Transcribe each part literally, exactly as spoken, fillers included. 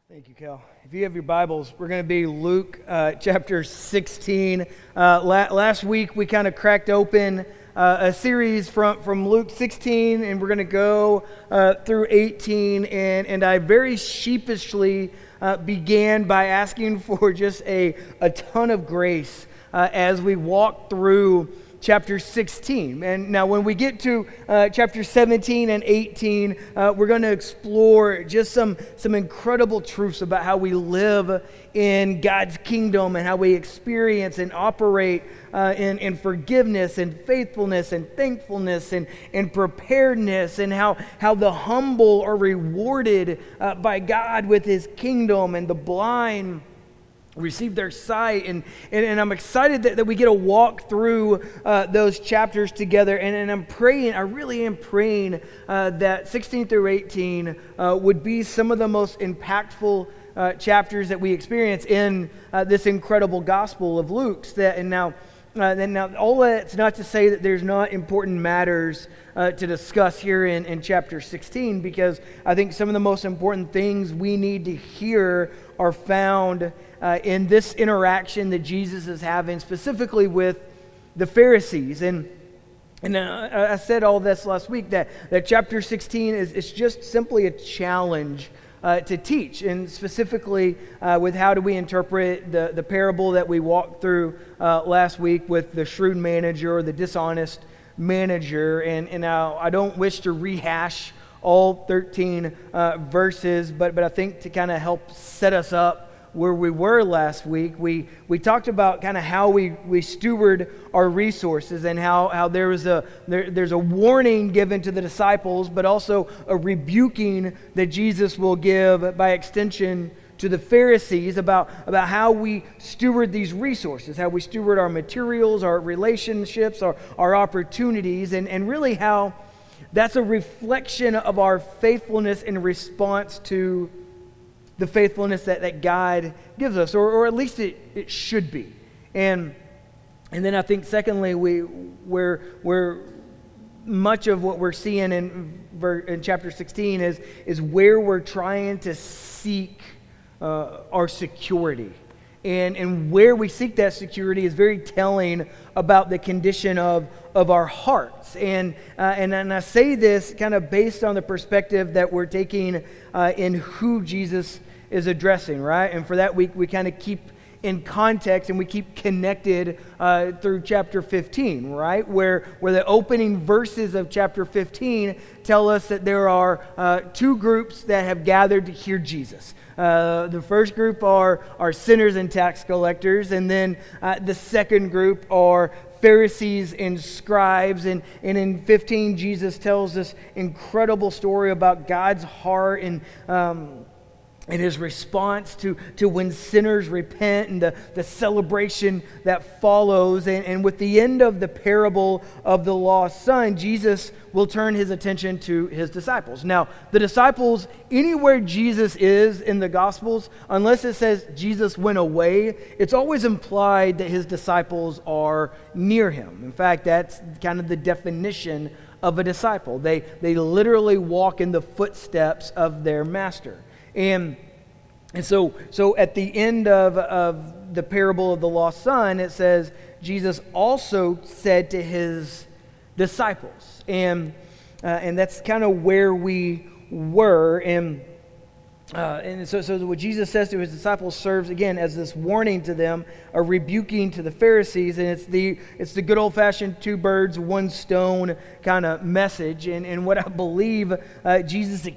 Thank you, Cal. If you have your Bibles, we're going to be Luke uh, chapter sixteen. Uh, la- last week, we kind of cracked open uh, a series from, from Luke sixteen, and we're going to go uh, through eighteen. And, and I very sheepishly uh, began by asking for just a, a ton of grace uh, as we walk through chapter sixteen. And now when we get to uh, chapter seventeen and eighteen, uh, we're going to explore just some, some incredible truths about how we live in God's kingdom and how we experience and operate uh, in, in forgiveness and faithfulness and thankfulness and, and preparedness, and how, how the humble are rewarded uh, by God with His kingdom, and the blind receive their sight. And, and, and I'm excited that, that we get to walk through uh, those chapters together. And, and I'm praying, I really am praying uh, that sixteen through eighteen uh, would be some of the most impactful uh, chapters that we experience in uh, this incredible gospel of Luke's. That, and now, uh, and now all that's not to say that there's not important matters uh, to discuss here in, in chapter sixteen, because I think some of the most important things we need to hear are found Uh, in this interaction that Jesus is having specifically with the Pharisees. And and uh, I said all this last week, that, that chapter sixteen is, is just simply a challenge uh, to teach, and specifically uh, with how do we interpret the, the parable that we walked through uh, last week with the shrewd manager or the dishonest manager. And, and now I don't wish to rehash all thirteen uh, verses, but, but I think to kind of help set us up where we were last week, we, we talked about kind of how we, we steward our resources, and how, how there was a there, there's a warning given to the disciples, but also a rebuking that Jesus will give by extension to the Pharisees about, about how we steward these resources, how we steward our materials, our relationships, our, our opportunities, and, and really how that's a reflection of our faithfulness in response to the faithfulness that, that God gives us, or, or at least it, it should be. And and then I think secondly, we where where much of what we're seeing in in chapter sixteen is is where we're trying to seek uh, our security. And, and where we seek that security is very telling about the condition of, of our hearts. And, uh, and and I say this kind of based on the perspective that we're taking uh, in who Jesus is addressing, right? And for that week, we kind of keep in context and we keep connected uh, through chapter fifteen, right? Where, where the opening verses of chapter fifteen tell us that there are uh, two groups that have gathered to hear Jesus. Uh, the first group are, are sinners and tax collectors, and then uh, the second group are Pharisees and scribes. And, and in fifteen, Jesus tells this incredible story about God's heart and um, and His response to, to when sinners repent, and the, the celebration that follows. And, and with the end of the parable of the lost son, Jesus will turn His attention to His disciples. Now, the disciples, anywhere Jesus is in the Gospels, unless it says Jesus went away, it's always implied that His disciples are near Him. In fact, that's kind of the definition of a disciple. They, they literally walk in the footsteps of their master. And and so so at the end of, of the parable of the lost son, it says, Jesus also said to His disciples. And uh, and that's kind of where we were. And uh, and so, so what Jesus says to His disciples serves, again, as this warning to them, a rebuking to the Pharisees. And it's the it's the good old-fashioned two birds, one stone kind of message. And, and what I believe uh, Jesus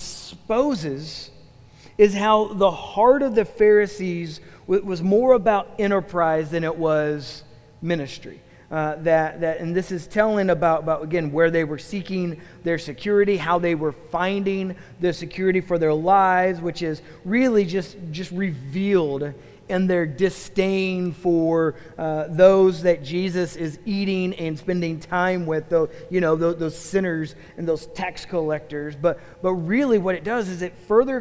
exposes is how the heart of the Pharisees was more about enterprise than it was ministry. Uh, that that and this is telling about, about, again, where they were seeking their security, how they were finding the security for their lives, which is really just, just revealed in their disdain for uh, those that Jesus is eating and spending time with, though, you know, those, those sinners and those tax collectors. But but really what it does is it further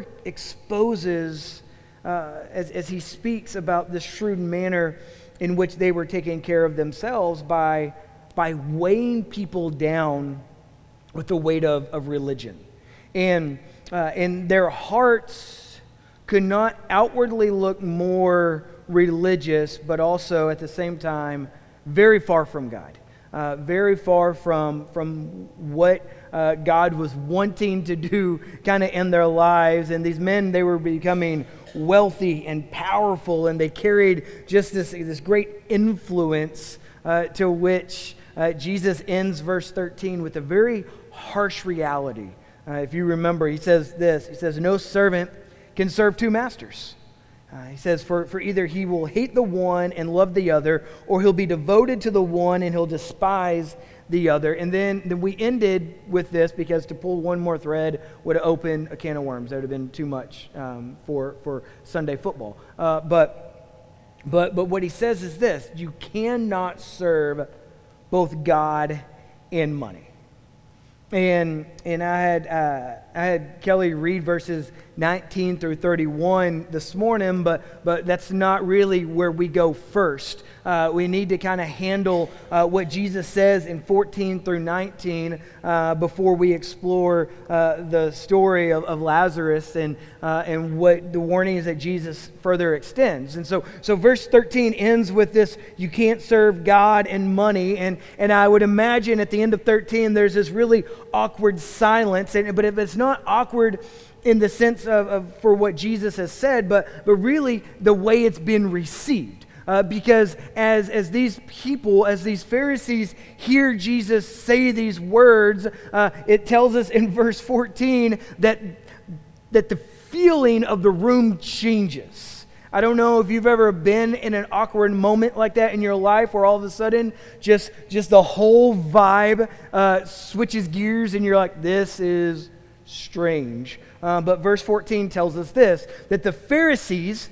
exposes, uh, as, as he speaks about the shrewd manner in which they were taking care of themselves by, by weighing people down with the weight of, of religion. And, uh, and their hearts could not outwardly look more religious, but also at the same time very far from God, uh, very far from, from what uh, God was wanting to do kind of in their lives. And these men, they were becoming wealthy and powerful, and they carried just this, this great influence uh, to which uh, Jesus ends verse thirteen with a very harsh reality. Uh, if you remember, he says this, he says, no servant can serve two masters. Uh, he says, for, for either he will hate the one and love the other, or he'll be devoted to the one and he'll despise the other. And then, then we ended with this because to pull one more thread would have opened a can of worms. That would have been too much um, for, for Sunday football. Uh, but, but, but what he says is this: you cannot serve both God and money. And and I had uh, I had Kelly read verses nineteen through thirty-one this morning, but but that's not really where we go first. Uh, we need to kind of handle uh, what Jesus says in fourteen through nineteen uh, before we explore uh, the story of, of Lazarus and uh, and what the warnings that Jesus further extends. And so so verse thirteen ends with this: you can't serve God and money. And and I would imagine at the end of thirteen there's this really awkward silence. And but if it's not awkward in the sense of, of for what Jesus has said, but but really the way it's been received. Uh, because as as these people, as these Pharisees hear Jesus say these words, uh, it tells us in verse fourteen that that the feeling of the room changes. I don't know if you've ever been in an awkward moment like that in your life where all of a sudden just, just the whole vibe uh, switches gears and you're like, this is strange. Uh, but verse fourteen tells us this, that the Pharisees,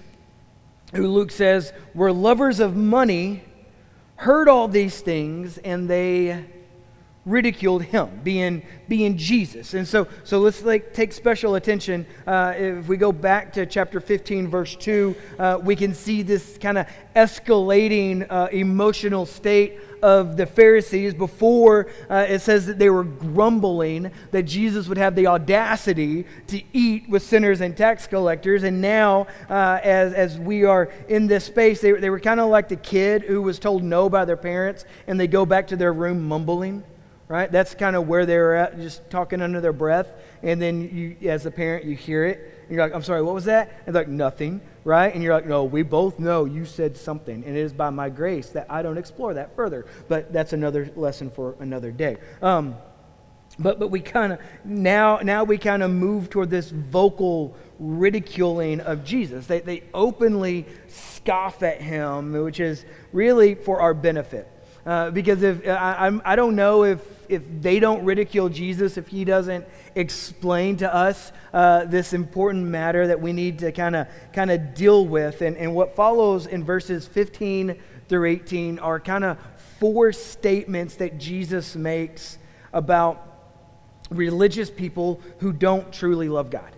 who Luke says were lovers of money, heard all these things and they ridiculed him, being being Jesus. And so so let's like take special attention. Uh, if we go back to chapter fifteen, verse two, uh, we can see this kind of escalating uh, emotional state of the Pharisees. Before uh, it says that they were grumbling that Jesus would have the audacity to eat with sinners and tax collectors. And now uh, as, as we are in this space, they, they were kind of like the kid who was told no by their parents and they go back to their room mumbling. Right? That's kind of where they were at, just talking under their breath. And then you, as a parent, you hear it. And you're like, I'm sorry, what was that? And they're like, nothing. Right? And you're like, no, we both know you said something. And it is by my grace that I don't explore that further. But that's another lesson for another day. Um, but but we kind of, now now we kind of move toward this vocal ridiculing of Jesus. They, they openly scoff at him, which is really for our benefit. Uh, because if I, I'm, I don't know if if they don't ridicule Jesus, if he doesn't explain to us uh, this important matter that we need to kind of kind of deal with. And, and what follows in verses fifteen through eighteen are kind of four statements that Jesus makes about religious people who don't truly love God.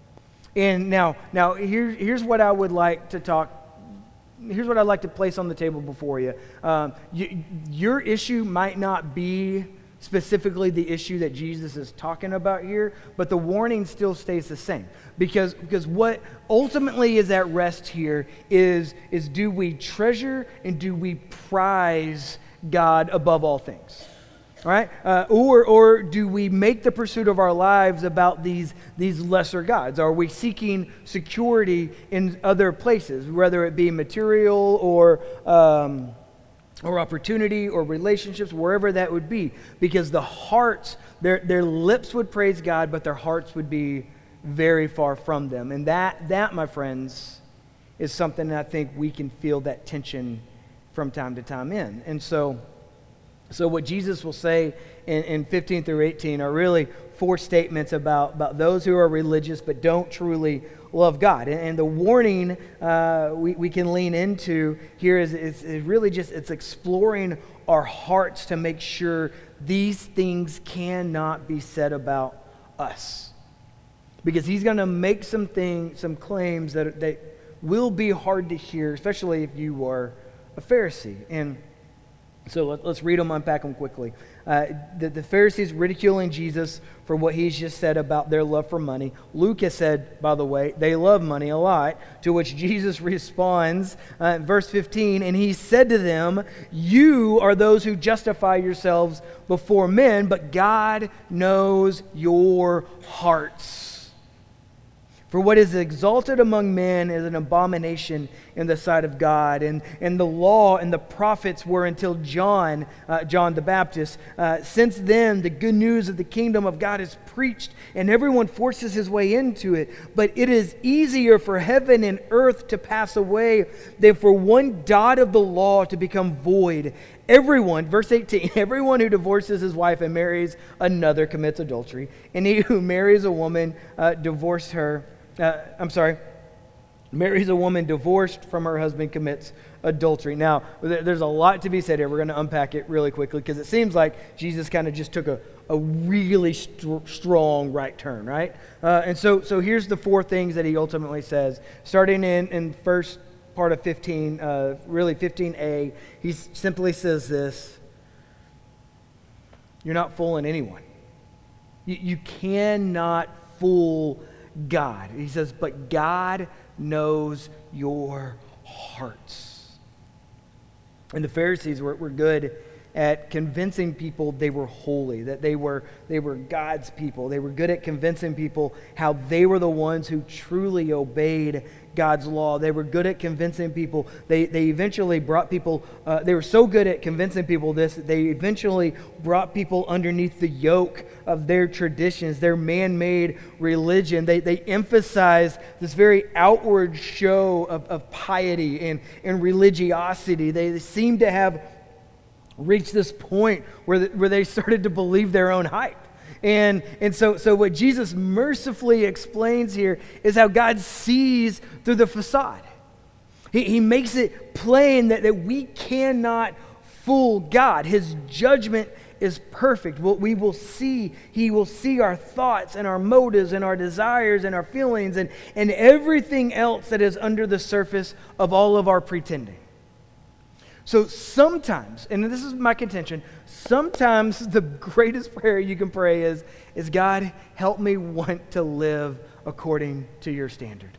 And now, now here, here's what I would like to talk Here's what I'd like to place on the table before you. Um, you. Your issue might not be specifically the issue that Jesus is talking about here, but the warning still stays the same. Because, because what ultimately is at rest here is, is do we treasure and do we prize God above all things? All right? Uh, or, or do we make the pursuit of our lives about these, these lesser gods? Are we seeking security in other places, whether it be material or, um, or opportunity or relationships, wherever that would be? Because the hearts, their, their lips would praise God, but their hearts would be very far from them. And that, that, my friends, is something that I think we can feel that tension from time to time in. And so... So what Jesus will say in, in fifteen through eighteen are really four statements about, about those who are religious but don't truly love God. And, and the warning uh, we, we can lean into here is, is, is really just, it's exploring our hearts to make sure these things cannot be said about us. Because he's going to make some things, some claims that, that will be hard to hear, especially if you are a Pharisee. And So let, let's read them, unpack them quickly. Uh, the, the Pharisees ridiculing Jesus for what he's just said about their love for money. Luke has said, by the way, they love money a lot, to which Jesus responds, uh, verse fifteen, and he said to them, "You are those who justify yourselves before men, but God knows your hearts. For what is exalted among men is an abomination in the sight of God." And, and the law and the prophets were until John, uh, John the Baptist. Uh, since then, the good news of the kingdom of God is preached, and everyone forces his way into it. But it is easier for heaven and earth to pass away than for one dot of the law to become void. Everyone, verse eighteen, everyone who divorces his wife and marries another commits adultery. And he who marries a woman, uh, divorced her, uh, I'm sorry, marries a woman divorced from her husband commits adultery. Now, there's a lot to be said here. We're going to unpack it really quickly because it seems like Jesus kind of just took a, a really st- strong right turn, right? Uh, and so so here's the four things that he ultimately says. Starting in, in first part of fifteen, uh, really fifteen a, he simply says this: you're not fooling anyone. You, you cannot fool God. He says, but God knows your hearts. And the Pharisees were, were good at convincing people they were holy, that they were they were God's people. They were good at convincing people how they were the ones who truly obeyed God's law. They were good at convincing people. They they eventually brought people, uh, they were so good at convincing people this, that they eventually brought people underneath the yoke of their traditions, their man-made religion. They they emphasized this very outward show of, of piety and, and religiosity. They, they seemed to have reached this point where, the, where they started to believe their own hype. And, and so, so what Jesus mercifully explains here is how God sees through the facade. He, he makes it plain that, that we cannot fool God. His judgment is perfect. What we will see, he will see our thoughts and our motives and our desires and our feelings and, and everything else that is under the surface of all of our pretending. So sometimes, and this is my contention, sometimes the greatest prayer you can pray is, is God, help me want to live according to your standard.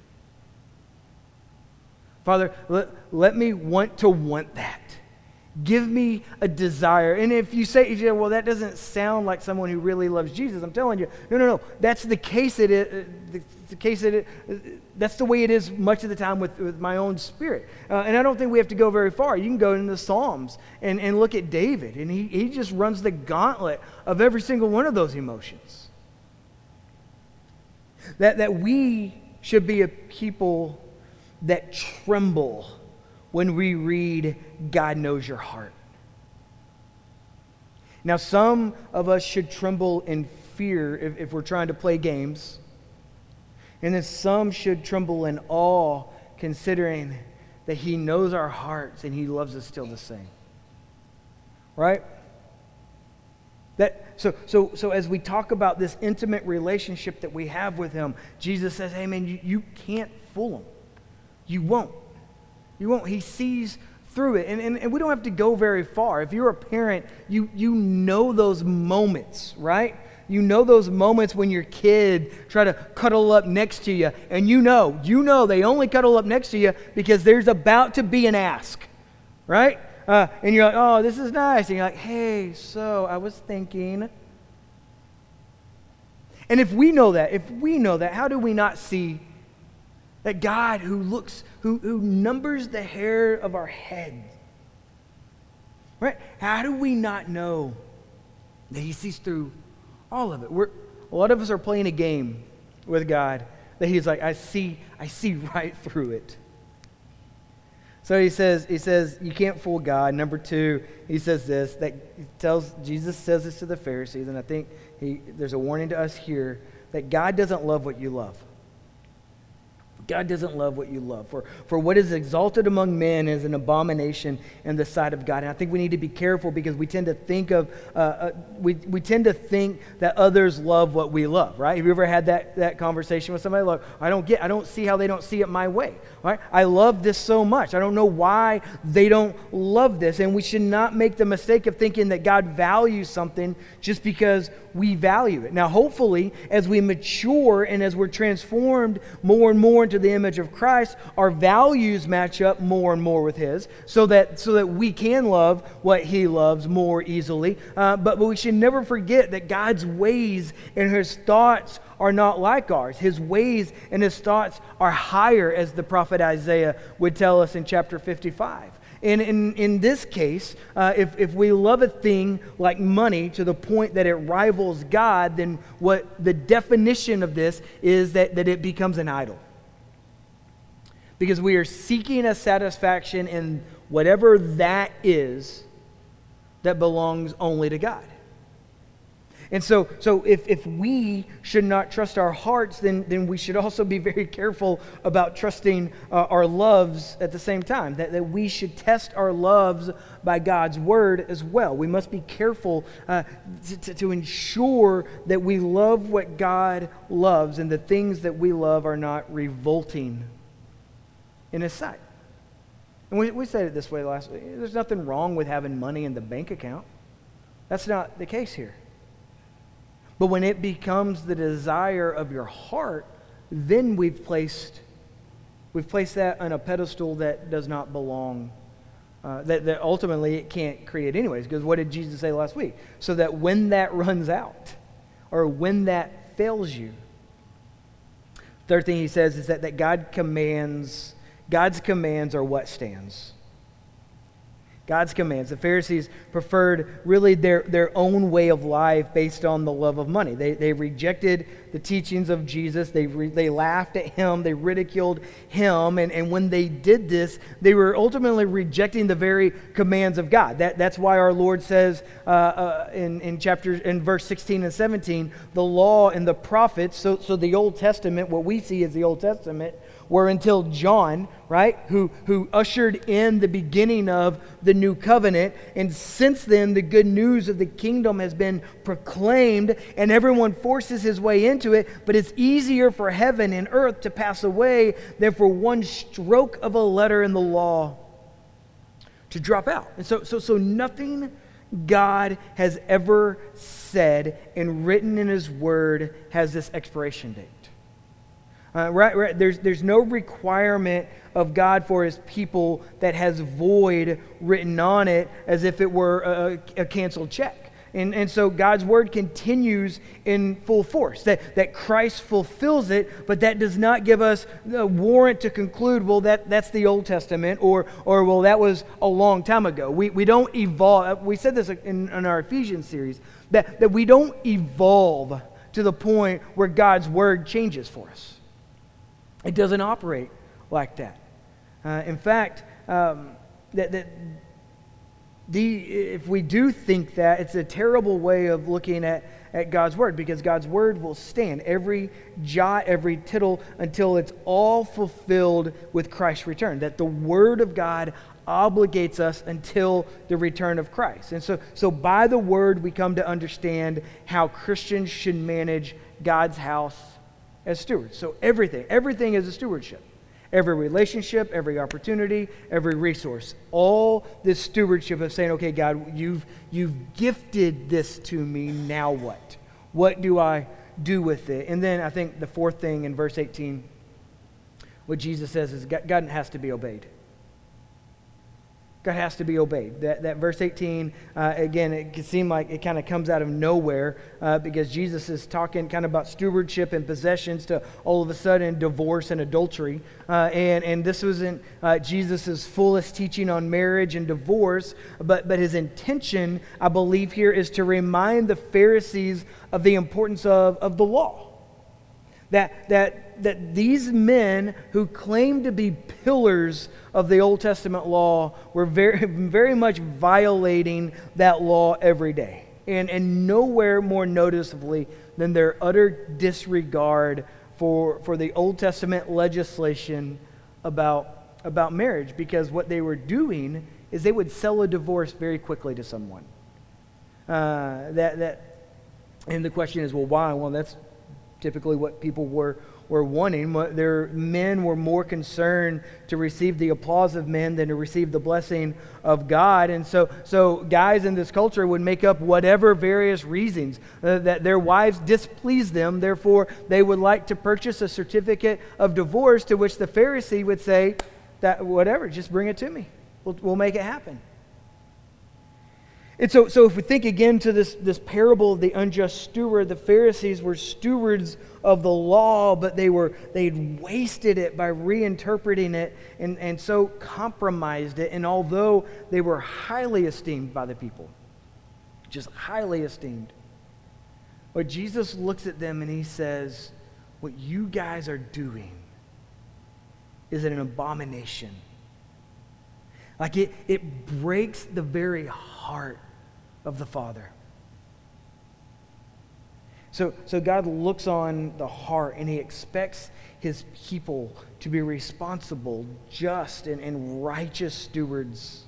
Father, let, let me want to want that. Give me a desire. And if you say, if you say, well, that doesn't sound like someone who really loves Jesus, I'm telling you, no, no, no. That's the case it is. The, the case it is. That's the way it is much of the time with, with my own spirit. Uh, and I don't think we have to go very far. You can go into the Psalms and, and look at David. And he, he just runs the gauntlet of every single one of those emotions. That, that we should be a people that tremble when we read, God knows your heart. Now, some of us should tremble in fear if, if we're trying to play games. And then some should tremble in awe, considering that he knows our hearts and he loves us still the same. Right? That, so, so, so as we talk about this intimate relationship that we have with him, Jesus says, hey man, you, you can't fool him. You won't. You won't. He sees through it. And, and, and we don't have to go very far. If you're a parent, you, you know those moments, right? You know those moments when your kid try to cuddle up next to you, and you know, you know they only cuddle up next to you because there's about to be an ask, right? Uh, and you're like, oh, this is nice. And you're like, hey, so I was thinking. And if we know that, if we know that, how do we not see that God who looks, who, who numbers the hair of our head, right? How do we not know that he sees through all of it? We're, a lot of us are playing a game with God that he's like, I see, I see right through it. So he says, he says, you can't fool God. Number two, he says this, that he tells, Jesus says this to the Pharisees, and I think he, there's a warning to us here, that God doesn't love what you love. God doesn't love what you love. For, for what is exalted among men is an abomination in the sight of God. And I think we need to be careful because we tend to think of, uh, uh, we, we tend to think that others love what we love, right? Have you ever had that, that conversation with somebody? Like, I don't get, I don't see how they don't see it my way, right? I love this so much. I don't know why they don't love this. And we should not make the mistake of thinking that God values something just because we value it. Now, hopefully, as we mature and as we're transformed more and more into the image of Christ, our values match up more and more with His, so that so that we can love what He loves more easily. Uh, but, but we should never forget that God's ways and His thoughts are not like ours. His ways and His thoughts are higher, as the prophet Isaiah would tell us in chapter fifty-five. And in, in this case, uh, if, if we love a thing like money to the point that it rivals God, then what the definition of this is that, that it becomes an idol. Because we are seeking a satisfaction in whatever that is that belongs only to God. And so, so if, if we should not trust our hearts, then, then we should also be very careful about trusting uh, our loves at the same time. That, that we should test our loves by God's word as well. We must be careful uh, to, to, to ensure that we love what God loves and the things that we love are not revolting in His sight. And we, we said it this way last week. There's nothing wrong with having money in the bank account. That's not the case here. But when it becomes the desire of your heart, then we've placed we've placed that on a pedestal that does not belong, uh, that, that ultimately it can't create anyways. Because what did Jesus say last week? So that when that runs out, or when that fails you, third thing He says is that, that God commands, God's commands are what stands. God's commands. The Pharisees preferred really their, their own way of life based on the love of money. They, they rejected the teachings of Jesus. They, re, they laughed at Him. They ridiculed Him. And, and when they did this, they were ultimately rejecting the very commands of God. That, that's why our Lord says uh, uh, in, in, chapter, in verse sixteen and seventeen, the law and the prophets, so, so the Old Testament, what we see as the Old Testament, were until John, right, who, who ushered in the beginning of the new covenant. And since then, the good news of the kingdom has been proclaimed, and everyone forces his way into it. But it's easier for heaven and earth to pass away than for one stroke of a letter in the law to drop out. And so, so, so nothing God has ever said and written in His Word has this expiration date. Uh, right, right. There's, there's no requirement of God for His people that has void written on it as if it were a, a canceled check. And, and so God's Word continues in full force, that, that Christ fulfills it, but that does not give us a warrant to conclude, well, that, that's the Old Testament, or, or well, that was a long time ago. We, we don't evolve. We said this in, in our Ephesians series, that, that we don't evolve to the point where God's Word changes for us. It doesn't operate like that. Uh, in fact, um, that, that the, if we do think that, it's a terrible way of looking at, at God's Word, because God's Word will stand every jot, every tittle, until it's all fulfilled with Christ's return. That the Word of God obligates us until the return of Christ. And so, so by the Word, we come to understand how Christians should manage God's house as stewards. So everything, everything is a stewardship. Every relationship, every opportunity, every resource. All this stewardship of saying, okay, God, you've, you've gifted this to me, now what? What do I do with it? And then I think the fourth thing in verse eighteen, what Jesus says is God has to be obeyed. God has to be obeyed. That, that verse eighteen, uh, again, it can seem like it kind of comes out of nowhere uh, because Jesus is talking kind of about stewardship and possessions to all of a sudden divorce and adultery. Uh, and, and this wasn't uh, Jesus' fullest teaching on marriage and divorce, but, but his intention, I believe here, is to remind the Pharisees of the importance of, of the law. That, that, that these men who claimed to be pillars of the Old Testament law were very, very much violating that law every day. And, and nowhere more noticeably than their utter disregard for, for the Old Testament legislation about, about marriage, because what they were doing is they would sell a divorce very quickly to someone. Uh, that that, and the question is, well, why? Well, that's typically what people were were wanting. Their men were more concerned to receive the applause of men than to receive the blessing of God. And so, so guys in this culture would make up whatever various reasons uh, that their wives displeased them. Therefore, they would like to purchase a certificate of divorce, to which the Pharisee would say, "That whatever, just bring it to me. We'll, we'll make it happen." And so, so if we think again to this, this parable of the unjust steward, the Pharisees were stewards of the law, but they were they'd wasted it by reinterpreting it and, and so compromised it. And although they were highly esteemed by the people, just highly esteemed, but Jesus looks at them and he says, what you guys are doing is an abomination. Like it, it breaks the very heart of the Father. So, so God looks on the heart and he expects his people to be responsible, just, and, and righteous stewards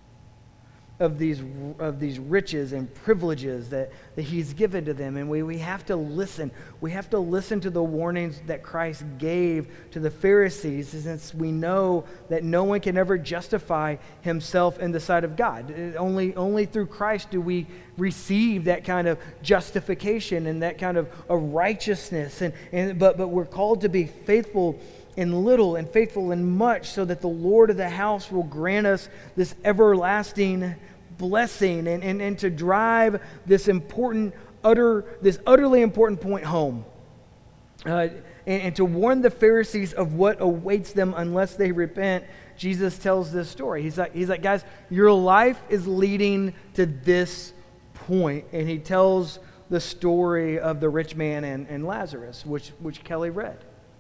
of these of these riches and privileges that, that he's given to them. And we, we have to listen. We have to listen to the warnings that Christ gave to the Pharisees, since we know that no one can ever justify himself in the sight of God. Only, only through Christ do we receive that kind of justification and that kind of a righteousness. And, and but but we're called to be faithful in little and faithful in much, so that the Lord of the house will grant us this everlasting blessing, and, and, and to drive this important, utter, this utterly important point home. Uh, and, and to warn the Pharisees of what awaits them unless they repent, Jesus tells this story. He's like, he's like, guys, your life is leading to this point. And he tells the story of the rich man and, and Lazarus, which, which Kelly read.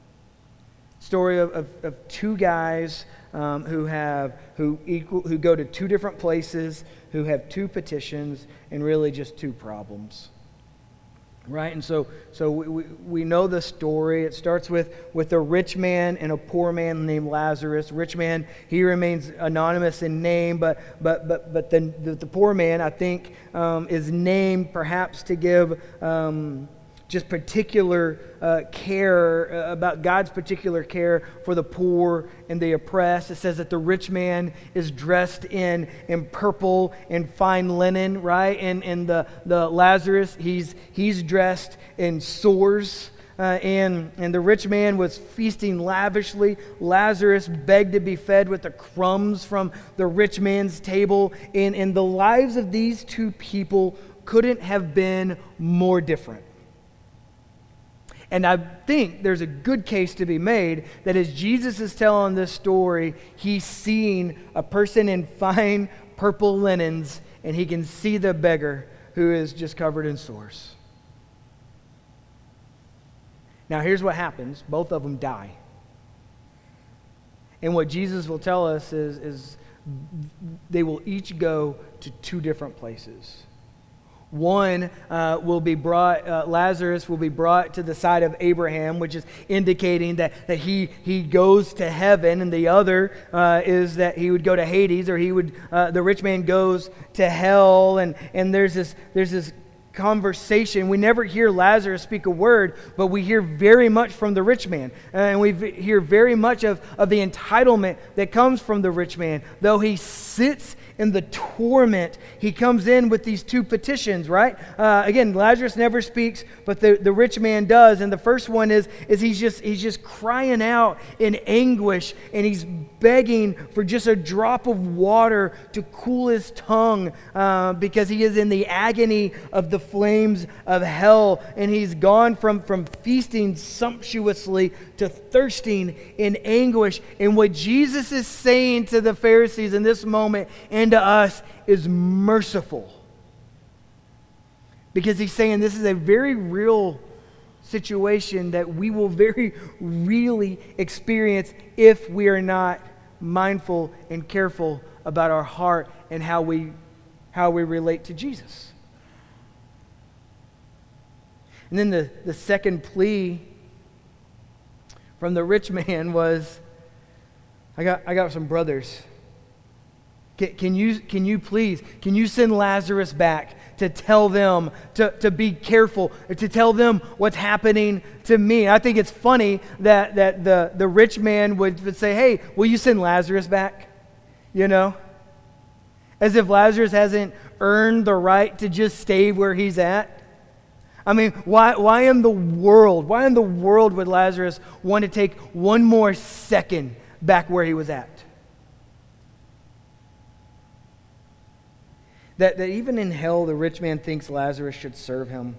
Story of, of, of two guys um, who have who equal who go to two different places, who have two petitions, and really just two problems. Right? And so so we, we, we know the story. It starts with, with a rich man and a poor man named Lazarus. Rich man, he remains anonymous in name, but but but but the the, the poor man, I think, um, is named perhaps to give Um, just particular uh, care uh, about God's particular care for the poor and the oppressed. It says that the rich man is dressed in, in purple and fine linen, right? And, and the, the Lazarus, he's, he's dressed in sores. Uh, and, and the rich man was feasting lavishly. Lazarus begged to be fed with the crumbs from the rich man's table. And, and the lives of these two people couldn't have been more different. And I think there's a good case to be made that as Jesus is telling this story, he's seeing a person in fine purple linens, and he can see the beggar who is just covered in sores. Now here's what happens. Both of them die. And what Jesus will tell us is, is they will each go to two different places. One uh, will be brought, uh, Lazarus will be brought to the side of Abraham, which is indicating that, that he, he goes to heaven, and the other uh, is that he would go to Hades, or he would, uh, the rich man goes to hell, and, and there's this, there's this conversation. We never hear Lazarus speak a word, but we hear very much from the rich man. And we hear very much of, of the entitlement that comes from the rich man. Though he sits in the torment, he comes in with these two petitions, right? Uh, again, Lazarus never speaks, but the, the rich man does. And the first one is, is he's just he's just crying out in anguish, and he's begging for just a drop of water to cool his tongue uh, because he is in the agony of the flames of hell, and he's gone from, from feasting sumptuously to thirsting in anguish. And what Jesus is saying to the Pharisees in this moment and to us is merciful, because he's saying this is a very real situation that we will very really experience if we are not mindful and careful about our heart and how we how we relate to Jesus. And then the, the second plea from the rich man was, I got I got some brothers. Can, can you can you please, can you send Lazarus back to tell them to, to be careful, to tell them what's happening to me? I think it's funny that, that the, the rich man would, would say, hey, will you send Lazarus back? You know? As if Lazarus hasn't earned the right to just stay where he's at. I mean, why why in the world, why in the world would Lazarus want to take one more second back where he was at? That, that even in hell, the rich man thinks Lazarus should serve him.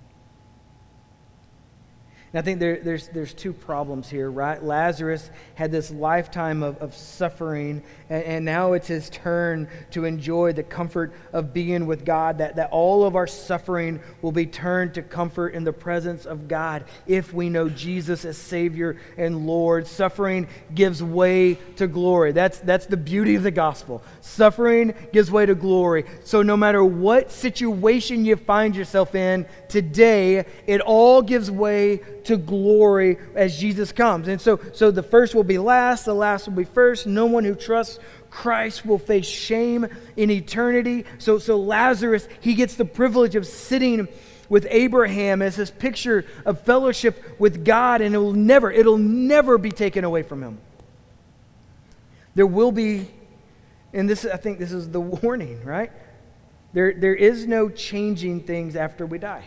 And I think there, there's, there's two problems here, right? Lazarus had this lifetime of, of suffering, and, and now it's his turn to enjoy the comfort of being with God, that, that all of our suffering will be turned to comfort in the presence of God if we know Jesus as Savior and Lord. Suffering gives way to glory. That's, that's the beauty of the gospel. Suffering gives way to glory. So no matter what situation you find yourself in today, it all gives way to glory as Jesus comes. And so, so the first will be last, the last will be first. No one who trusts Christ will face shame in eternity. So, so Lazarus, he gets the privilege of sitting with Abraham as this picture of fellowship with God, and it will never, it'll never be taken away from him. There will be, and this, I think this is the warning, right? There, there is no changing things after we die.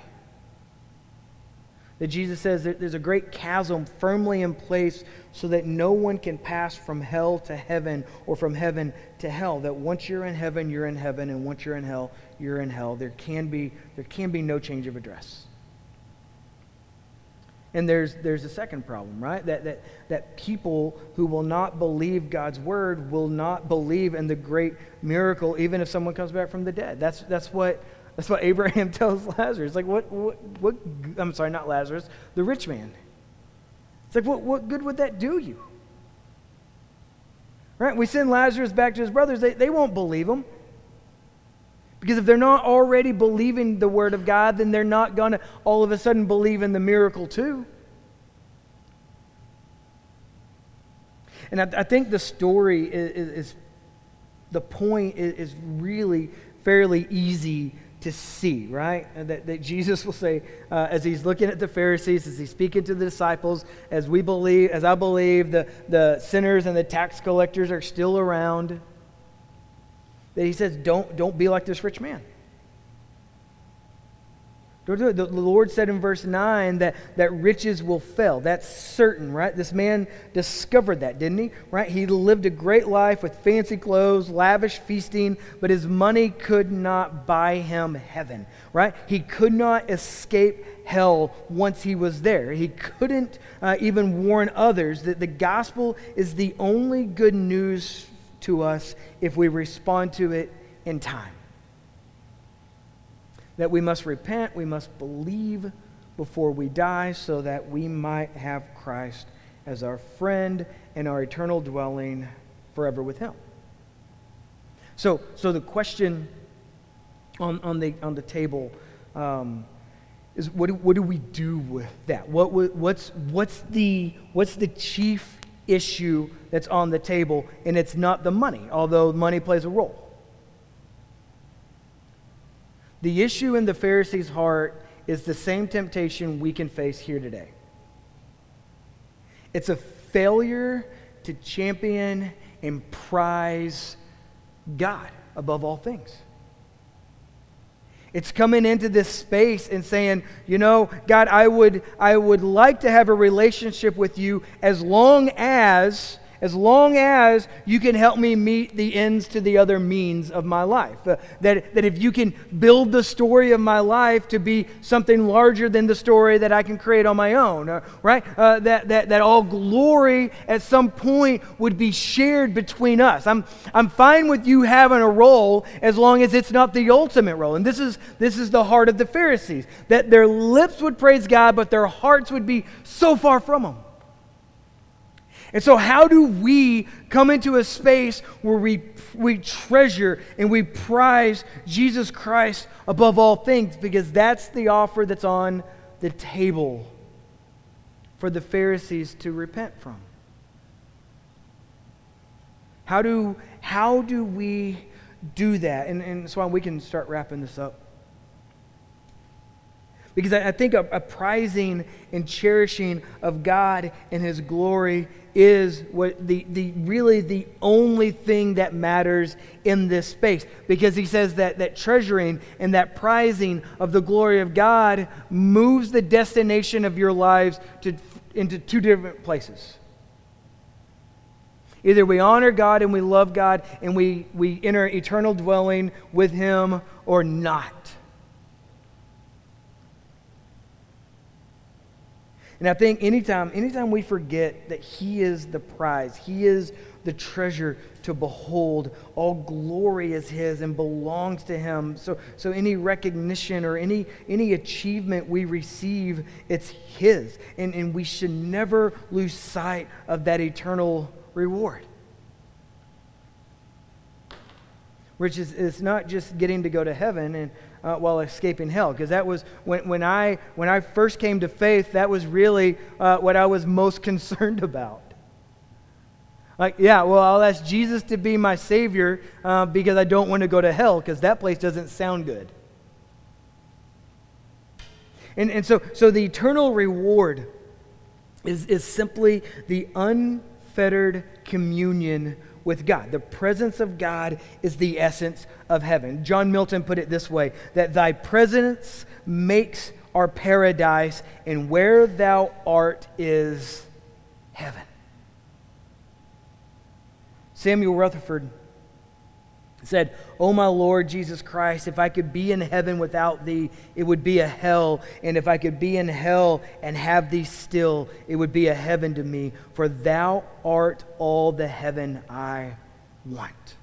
That Jesus says that there's a great chasm firmly in place so that no one can pass from hell to heaven or from heaven to hell. That once you're in heaven, you're in heaven, and once you're in hell, you're in hell. There can be, there can be no change of address. And there's there's a second problem, right? That, that, that people who will not believe God's word will not believe in the great miracle, even if someone comes back from the dead. That's, that's what... That's what Abraham tells Lazarus. Like, what, what, what, I'm sorry, not Lazarus, the rich man. It's like, what, what good would that do you? Right? We send Lazarus back to his brothers, they, they won't believe him. Because if they're not already believing the word of God, then they're not going to all of a sudden believe in the miracle too. And I, I think the story is, is, is the point is, is really fairly easy to see, right? That, that Jesus will say, uh, as he's looking at the Pharisees, as he's speaking to the disciples, as we believe, as I believe the, the sinners and the tax collectors are still around, that he says, don't, don't be like this rich man. Don't do it. The Lord said in verse nine that, that riches will fail. That's certain, right? This man discovered that, didn't he? Right? He lived a great life with fancy clothes, lavish feasting, but his money could not buy him heaven, right? He could not escape hell once he was there. He couldn't uh, even warn others that the gospel is the only good news to us if we respond to it in time. That we must repent, we must believe before we die so that we might have Christ as our friend and our eternal dwelling forever with him. So, so the question on, on, the, on the table um, is what do, what do we do with that? What, what's, what's, the, what's the chief issue that's on the table? And it's not the money, although money plays a role. The issue in the Pharisees' heart is the same temptation we can face here today. It's a failure to champion and prize God above all things. It's coming into this space and saying, you know, God, I would, I would like to have a relationship with you as long as... As long as you can help me meet the ends to the other means of my life. Uh, that, that if you can build the story of my life to be something larger than the story that I can create on my own. Uh, right? Uh, that, that, that all glory at some point would be shared between us. I'm, I'm fine with you having a role as long as it's not the ultimate role. And this is, this is the heart of the Pharisees. That their lips would praise God, but their hearts would be so far from Him. And so how do we come into a space where we, we treasure and we prize Jesus Christ above all things? Because that's the offer that's on the table. for the Pharisees to repent from? How do, how do we do that? And, and that's why we can start wrapping this up. Because I, I think a, a prizing and cherishing of God and His glory is what the, the really the only thing that matters in this space. Because He says that, that treasuring and that prizing of the glory of God moves the destination of your lives to, into two different places. Either we honor God and we love God and we, we enter eternal dwelling with Him, or not. And I think anytime, anytime we forget that He is the prize, He is the treasure to behold, all glory is His and belongs to Him. So, so any recognition or any, any achievement we receive, it's His. And, and we should never lose sight of that eternal reward. Which is, is not just getting to go to heaven and uh, while escaping hell, because that was when, when I when I first came to faith, that was really uh, what I was most concerned about. Like, yeah, well, I'll ask Jesus to be my Savior uh, because I don't want to go to hell, because that place doesn't sound good. And and so so the eternal reward is is simply the unfettered communion with God. The presence of God is the essence of heaven. John Milton put it this way, that thy presence makes our paradise, and where thou art is heaven. Samuel Rutherford said, "O my Lord Jesus Christ, if I could be in heaven without thee, it would be a hell. And if I could be in hell and have thee still, it would be a heaven to me. For thou art all the heaven I want."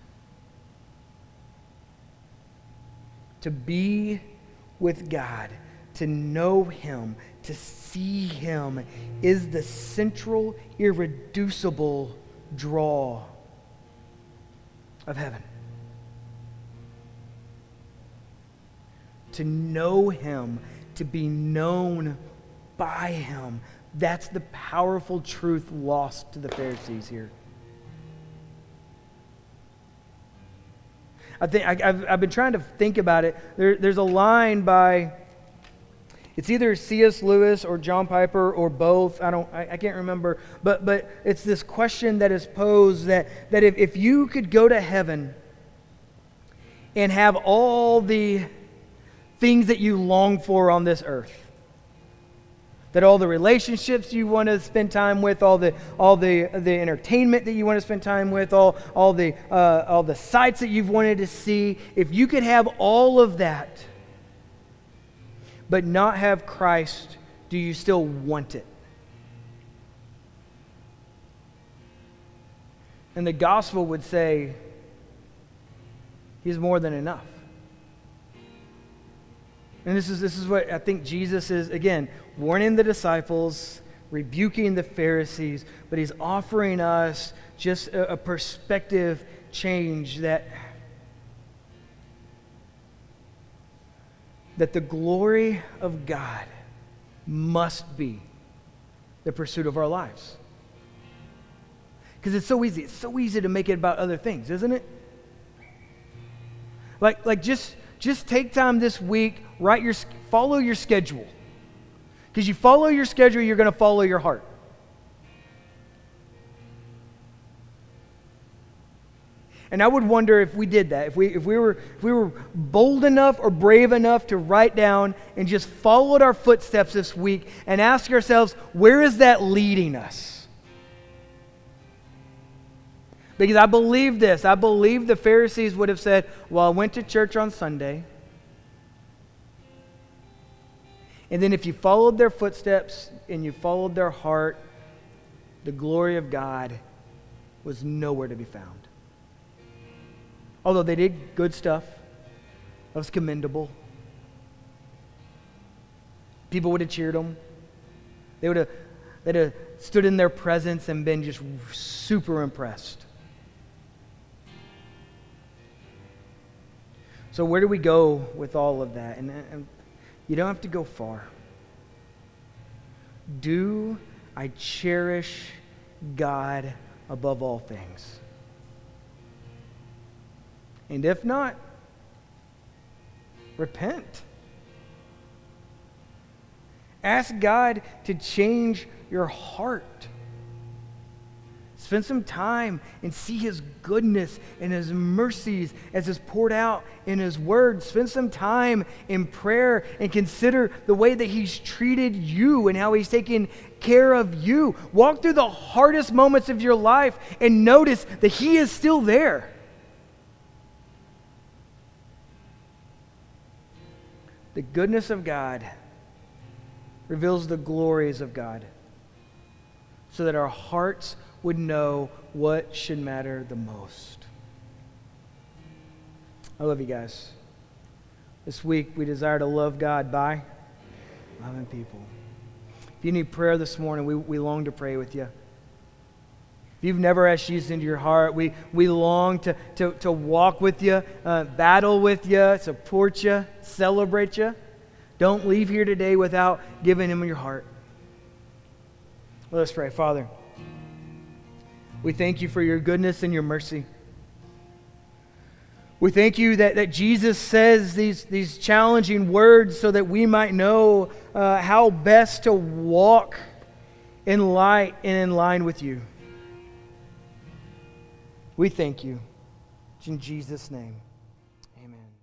To be with God, to know Him, to see Him is the central, irreducible draw of heaven. To know Him, to be known by Him. That's the powerful truth lost to the Pharisees here. I think I, I've, I've been trying to think about it. There, there's a line by, it's either C S Lewis or John Piper or both. I don't, I, I can't remember. But but it's this question that is posed that that if, if you could go to heaven and have all the things that you long for on this earth, that all the relationships you want to spend time with, all the all the the entertainment that you want to spend time with, all all the uh, all the sights that you've wanted to see, if you could have all of that, but not have Christ, do you still want it? And the gospel would say, He's more than enough. And this is this is what I think Jesus is, again, warning the disciples, rebuking the Pharisees, but He's offering us just a, a perspective change that, that the glory of God must be the pursuit of our lives. Because it's so easy. It's so easy to make it about other things, isn't it? Like, like just... Just take time this week, write your, follow your schedule. Because you follow your schedule, you're going to follow your heart. And I would wonder if we did that, if we if we were if we were bold enough or brave enough to write down and just followed our footsteps this week and ask ourselves, where is that leading us? Because I believe this. I believe the Pharisees would have said, well, I went to church on Sunday. And then if you followed their footsteps and you followed their heart, the glory of God was nowhere to be found. Although they did good stuff. That was commendable. People would have cheered them. They would have, they'd have stood in their presence and been just super impressed. So where do we go with all of that? And, and you don't have to go far. Do I cherish God above all things. And if not, repent. Ask God to change your heart. Spend some time and see His goodness and His mercies as is poured out in His Word. Spend some time in prayer and consider the way that He's treated you and how He's taken care of you. Walk through the hardest moments of your life and notice that He is still there. The goodness of God reveals the glories of God so that our hearts would know what should matter the most. I love you guys. This week we desire to love God by loving people. If you need prayer this morning, we, we long to pray with you. If you've never asked Jesus into your heart, we, we long to, to, to walk with you, uh, battle with you, support you, celebrate you. Don't leave here today without giving Him your heart. Well, let's pray. Father, we thank You for Your goodness and Your mercy. We thank You that, that Jesus says these, these challenging words so that we might know uh, how best to walk in light and in line with You. We thank You. In Jesus' name, amen.